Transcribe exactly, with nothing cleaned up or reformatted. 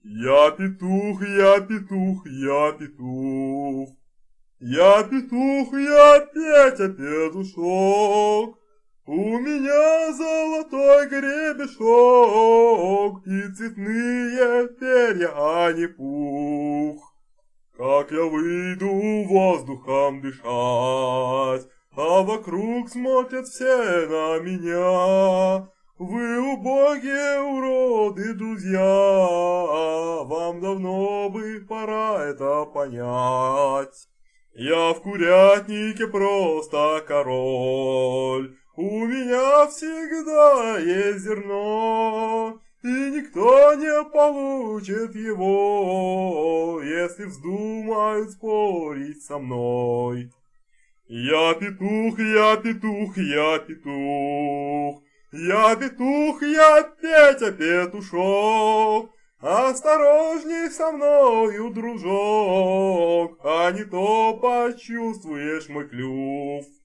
Я петух, я петух, я петух. Я петух, я Петя петушок. У меня золотой гребешок и цветные перья, а не пух. Как я выйду воздухом дышать, а вокруг смотрят все на меня. Вы убогие уроды, друзья, вам давно бы пора это понять. Я в курятнике просто король, у меня всегда есть зерно, и никто не получит его, если вздумают спорить со мной. Я петух, я петух, я петух, я петух, я Петя петушок. Осторожней со мною, дружок, а не то почувствуешь мой клюв.